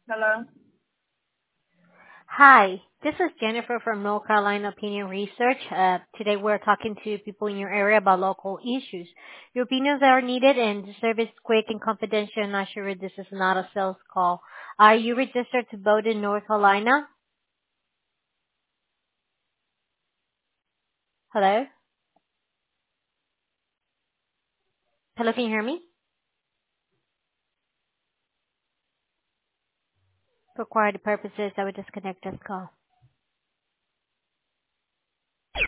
Hello. Hi, this is Jennifer from North Carolina Opinion Research. Today we're talking to people in your area about local issues. Your opinions are needed and the service is quick and confidential. I'm not sure this is not a sales call. Are you registered to vote in North Carolina? Hello? Hello, can you hear me? For quality purposes, I would disconnect this call.